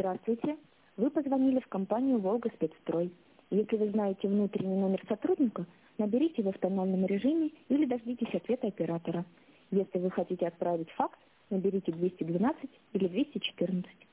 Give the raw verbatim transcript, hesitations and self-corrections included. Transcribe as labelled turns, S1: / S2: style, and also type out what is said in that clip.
S1: Здравствуйте. Вы позвонили в компанию «Волга Спецстрой». Если вы знаете внутренний номер сотрудника, наберите его в тональном режиме или дождитесь ответа оператора. Если вы хотите отправить факс, наберите двести двенадцать или двести четырнадцать.